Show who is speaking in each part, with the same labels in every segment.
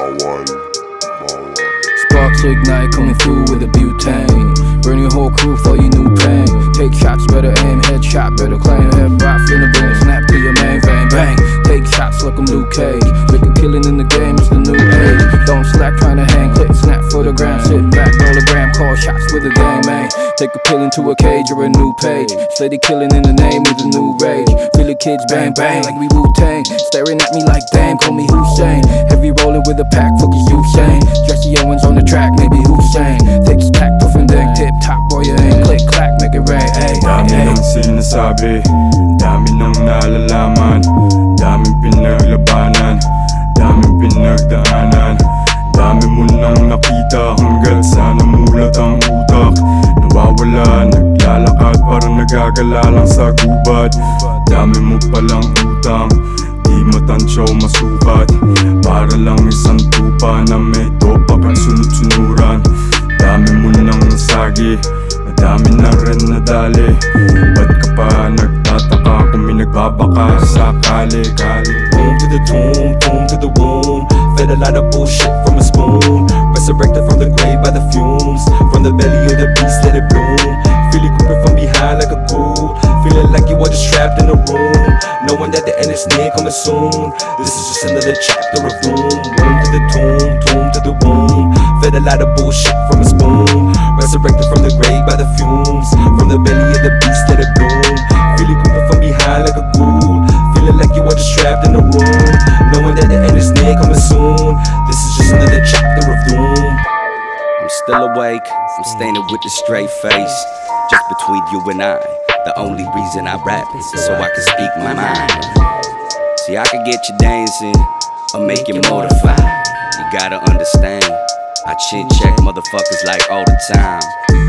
Speaker 1: Sparks ignite, coming through with a butane. Burn your whole crew for your new pain. Take shots, better aim, headshot, better claim. Head bop, finna bring a snap to your main vein. Bang, take shots like I'm Luke Cage. Make a killing in the game, it's the new age. Don't slack, trying to hang, click, snap for the gram. Sit back, roll a gram, call shots with a game, man. Take a pill into a cage or a new page. Steady killing in the name with a new rage. Feel the kids bang, bang, like we Wu-Tang. Staring at me like damn, call me Hussein. Heavy rolling with a pack, fuck is you saying? Jesse Owens on the track, maybe Hussein. Take his pack, puffin' dang, tip top, boy, you ain't click, clack, make it rain, ayy.
Speaker 2: Dami ng sinasabi, dami ng nalalaman, daming pinaglabanan, daming pinagdaanan. Dami mo nang nakita hanggat sa namulat ang utak. Nawawala, naglalakad parang nagagala lang sa gubat. Dami mo palang utang, di matansyaw masukat. Para lang isang tupa na may topak at sunod-sunuran. Dami mo nang nasagi, madami na rin nadali. Ba't ka pa nagtataka kung may nagbabaka sakali?
Speaker 3: Boom to the tomb, tomb to the womb. Fed a lot of bullshit from a spoon. Resurrected from the grave by the fumes. From the belly of the beast, let it bloom. Feel it creeping from behind like a ghoul. Feeling like you were just trapped in a room, knowing that the end is near, coming soon. This is just another chapter of doom. Boom to the tomb, tomb to the womb. Fed a lot of bullshit from a spoon. Resurrected from the grave by the fumes. From the belly of the beast, let it bloom. Feel it creeping from behind like a ghoul. Feeling like you were just trapped in a room, knowing that the end is near, coming soon. This is just another chapter of doom.
Speaker 4: I'm still awake, I'm standing with a straight face. Just between you and I, the only reason I rap is so I can speak my mind. See, I could get you dancing or make you mortified. You gotta understand, I chin check motherfuckers like all the time.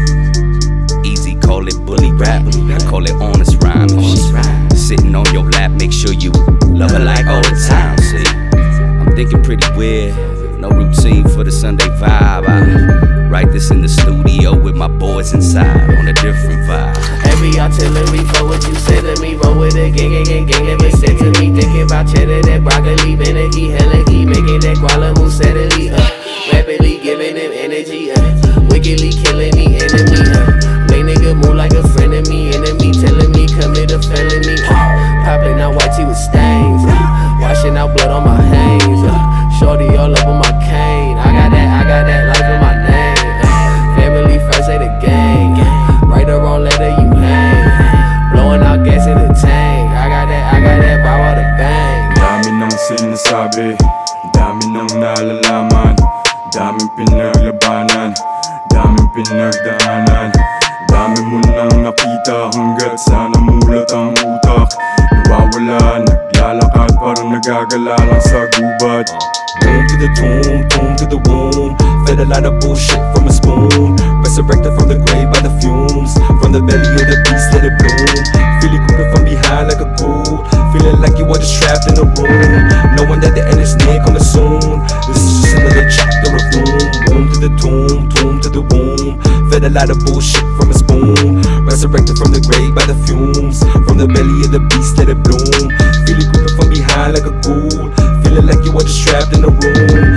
Speaker 4: Easy, call it bully rap, I call it honest rhyming. Sitting on your lap, make sure you love it like all the time. See, I'm thinking pretty weird, no routine for the Sunday vibe. I write this in the studio with my boys inside on a different vibe.
Speaker 5: Heavy artillery for what you said to me. Roll with a gang, never said to me. Thinking about cheddar, that broccoli, vinegar, hella key. Making that guala move steadily, rapidly giving him energy, wickedly killing the enemy, Play nigga move like a friend of me, enemy telling me commit a felony, popping out white tea with stains, washing out blood on my hands, shorty all up on my cane. I got that life in my name, family first ain't a gang, right or wrong letter you hang, blowing out gas in the tank. I got that power to bang.
Speaker 2: Dami ng sinasabi, dami ng nalalaman, daming pinaglabanan, daming pinagdaanan. Dami mo nang nakita hanggat sa namulat ang utak. Nawawala, naglalakad parang nagagala lang sa gubat.
Speaker 3: Boom to the tomb, tomb to the womb. Fed a lot of bullshit from a spoon. Resurrected from the grave by the fumes. From the belly of the beast, let it bloom. Feel it creeping from behind like a ghoul. Feeling like you were just trapped in a room, knowing that the end is near, coming soon. This is just another chapter of doom. Boom to the tomb, tomb to the womb. Fed a lot of bullshit from a spoon. Resurrected from the grave by the fumes. From the belly of the beast, let it bloom. Feel it creeping from behind like a ghoul. Feeling like you were just trapped in a room,